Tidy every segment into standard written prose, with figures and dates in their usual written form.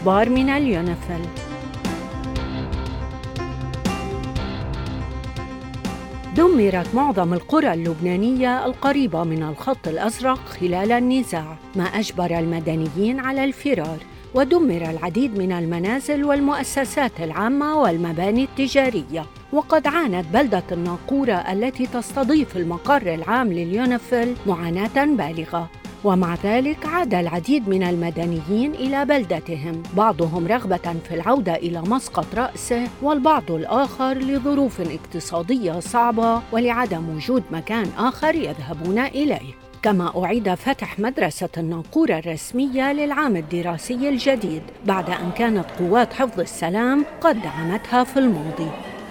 أخبار من اليونيفيل. دمرت معظم القرى اللبنانية القريبة من الخط الأزرق خلال النزاع، ما أجبر المدنيين على الفرار، ودمر العديد من المنازل والمؤسسات العامة والمباني التجارية. وقد عانت بلدة الناقورة التي تستضيف المقر العام لليونيفيل معاناة بالغة، ومع ذلك عاد العديد من المدنيين إلى بلدتهم، بعضهم رغبة في العودة إلى مسقط رأسه، والبعض الآخر لظروف اقتصادية صعبة ولعدم وجود مكان آخر يذهبون إليه. كما أعيد فتح مدرسة الناقورة الرسمية للعام الدراسي الجديد بعد أن كانت قوات حفظ السلام قد دعمتها في الماضي.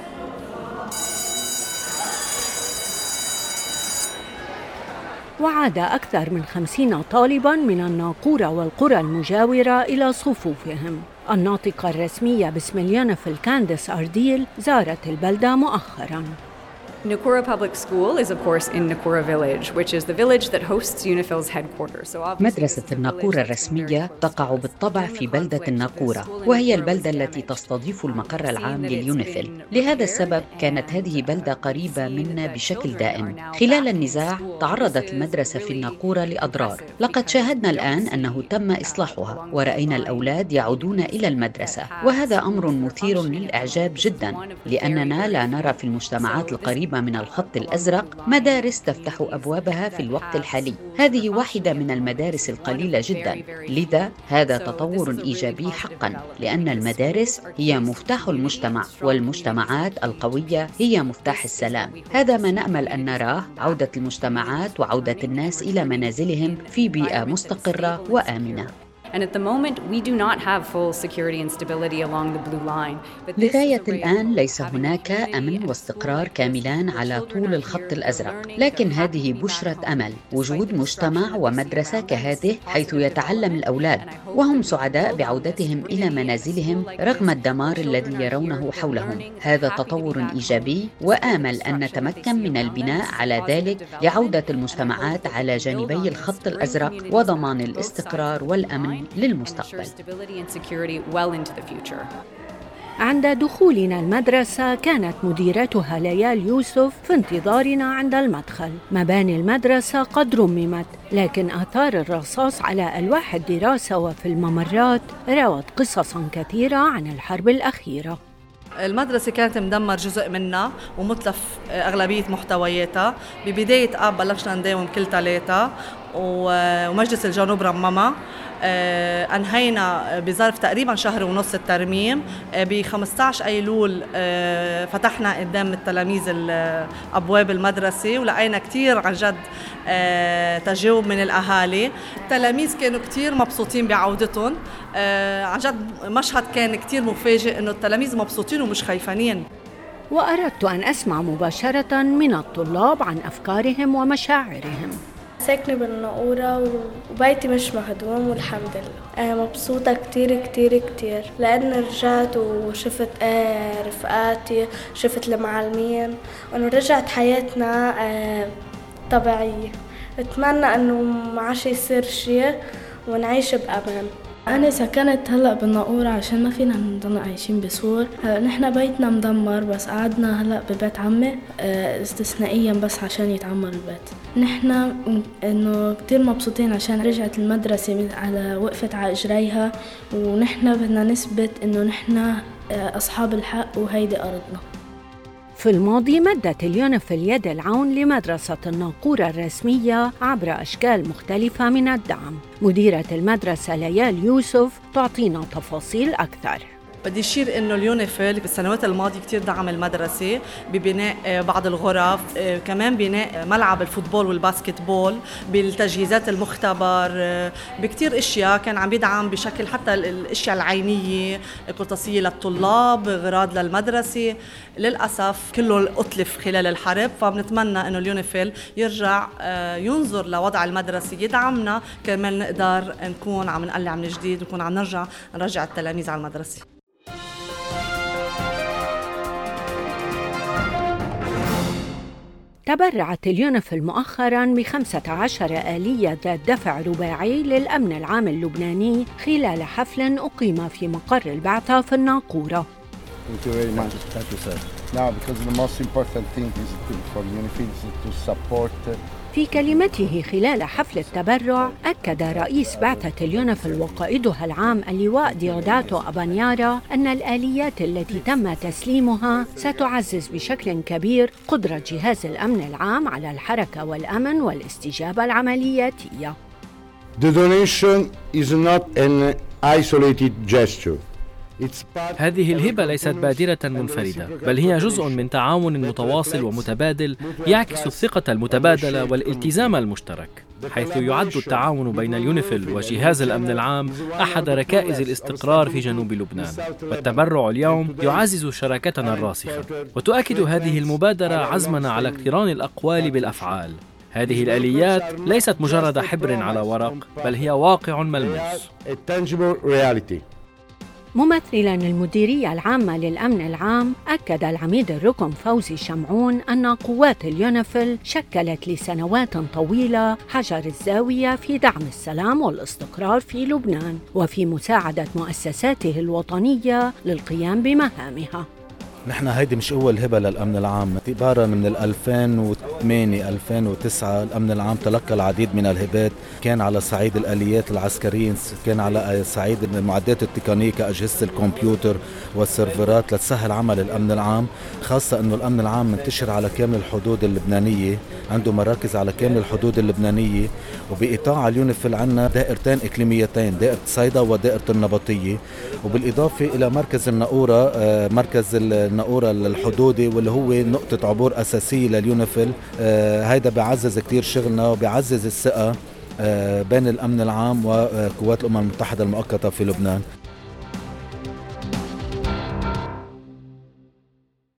وعاد أكثر من 50 طالباً من الناقورة والقرى المجاورة إلى صفوفهم. الناطقة الرسمية باسم اليونيفيل كانديس أرديل زارت البلدة مؤخراً. Nakura Public School is of course in Nakura Village, which is the village that hosts UNIFIL's headquarters. مدرسة الناقورة الرسمية تقع بالطبع في بلدة الناقورة، وهي البلدة التي تستضيف المقر العام لليونيفيل. لهذا السبب كانت هذه بلدة قريبة منا بشكل دائم. خلال النزاع تعرضت المدرسة في الناقورة لأضرار. لقد شاهدنا الآن أنه تم إصلاحها، ورأينا الأولاد يعودون إلى المدرسة، وهذا أمر مثير للإعجاب جداً، لأننا لا نرى في المجتمعات القريبة من الخط الأزرق مدارس تفتح أبوابها في الوقت الحالي. هذه واحدة من المدارس القليلة جداً، لذا هذا تطور إيجابي حقاً، لأن المدارس هي مفتاح المجتمع، والمجتمعات القوية هي مفتاح السلام. هذا ما نأمل أن نراه، عودة المجتمعات وعودة الناس إلى منازلهم في بيئة مستقرة وآمنة. And at the moment, we do not have full security and stability along the blue line. لغاية الآن ليس هناك أمن واستقرار كاملان على طول الخط الأزرق، لكن هذه بشرة أمل، وجود مجتمع ومدرسة كهذه حيث يتعلم الأولاد وهم سعداء بعودتهم إلى منازلهم رغم الدمار الذي يرونه حولهم. هذا تطور إيجابي، وآمل أن نتمكن من البناء على ذلك لعودة المجتمعات على جانبي الخط الأزرق وضمان الاستقرار والأمن للمستقبل. عند دخولنا المدرسة كانت مديرتها ليال يوسف في انتظارنا عند المدخل. مباني المدرسة قد رممت، لكن آثار الرصاص على ألواح الدراسة وفي الممرات روت قصصاً كثيرة عن الحرب الأخيرة. المدرسة كانت مدمر جزء منها ومتلف أغلبية محتوياتها. ببداية آب بلشنا نداوم كل 3 ومجلس الجنوب رممها. أنهينا بظرف تقريباً شهر ونص الترميم. ب15 أيلول فتحنا قدام التلاميذ أبواب المدرسة، ولقينا كتير عن جد تجاوب من الأهالي. التلاميذ كانوا كتير مبسوطين بعودتهم. عن جد مشهد كان كتير مفاجئ إنه التلاميذ مبسوطين ومش خايفانين. وأردت أن أسمع مباشرة من الطلاب عن أفكارهم ومشاعرهم. ساكنة بالناقورة وبيتي مش مهدوم والحمد لله. مبسوطة كتير كتير كتير لأن رجعت وشفت رفقاتي، شفت المعلمين، وأنه رجعت حياتنا طبيعية. أتمنى أنه ما عاش يصير شيء ونعيش بأمان. أنا سكنت هلأ بالناقورة عشان ما فينا نضل عايشين بسور. نحن بيتنا مدمر، بس قعدنا هلأ ببيت عمي استثنائيا بس عشان يتعمر البيت. نحن إنه كتير مبسوطين عشان رجعت المدرسة وقفت على إجريها، ونحن بدنا نثبت إنه نحن أصحاب الحق وهيدي أرضنا. في الماضي مدت اليونيفيل يد العون لمدرسة الناقورة الرسمية عبر أشكال مختلفة من الدعم. مديرة المدرسة ليال يوسف تعطينا تفاصيل أكثر. بدي أشير إنه اليونيفيل بالسنوات الماضية كتير دعم المدرسة ببناء بعض الغرف، كمان بناء ملعب الفوتبول والباسكتبول، بالتجهيزات المختبر، بكتير إشياء كان عم بيدعم بشكل حتى الأشياء العينية، قرطاسية للطلاب، غراض للمدرسة. للأسف كله أتلف خلال الحرب، فبنتمنى إنه اليونيفيل يرجع ينظر لوضع المدرسة، يدعمنا كمان نقدر نكون عم نقلع من جديد ونكون عم نرجع التلاميذ على المدرسة. تبرعت اليونيفيل مؤخراً ب15 آلية ذات دفع رباعي للأمن العام اللبناني خلال حفل أقيم في مقر البعثة في الناقورة. Thank you very much. Thank you, sir. Now, because the most important thing is for UNIFIL to support. في كلمته خلال حفل التبرع، أكد رئيس بعثة اليونيفيل وقائدها العام اللواء ديوداتو أبانيارا أن الآليات التي تم تسليمها ستعزز بشكل كبير قدرة جهاز الأمن العام على الحركة والأمن والاستجابة العملياتية. The donation is not an isolated gesture. هذه الهبة ليست بادرة منفردة، بل هي جزء من تعاون متواصل ومتبادل يعكس الثقة المتبادلة والالتزام المشترك، حيث يعد التعاون بين اليونيفيل وجهاز الأمن العام أحد ركائز الاستقرار في جنوب لبنان. والتبرع اليوم يعزز شراكتنا الراسخة، وتؤكد هذه المبادرة عزمنا على اقتران الأقوال بالأفعال. هذه الآليات ليست مجرد حبر على ورق، بل هي واقع ملموس. ممثلاً المديرية العامة للأمن العام، أكد العميد الركن فوزي شمعون أن قوات اليونيفيل شكلت لسنوات طويلة حجر الزاوية في دعم السلام والاستقرار في لبنان وفي مساعدة مؤسساته الوطنية للقيام بمهامها. نحن هيدي مش أول هبة للأمن العام، اعتبارا من 2008-2009 الأمن العام تلقى العديد من الهبات، كان على صعيد الآليات العسكرية، كان على صعيد المعدات التقنية كأجهزة الكمبيوتر والسيرفرات لتسهل عمل الأمن العام، خاصة أنه الأمن العام منتشر على كامل الحدود اللبنانية، عنده مراكز على كامل الحدود اللبنانية، وبإطاعة اليونيفيل عنا دائرتين إقليميتين، دائرة صيدا ودائرة النبطية، وبالإضافة إلى مركز الناقورة، مركز الناقورة الحدودي واللي هو نقطة عبور أساسية لليونيفيل. هيدا بيعزز كتير شغلنا وبيعزز الثقة بين الأمن العام وقوات الأمم المتحدة المؤقتة في لبنان.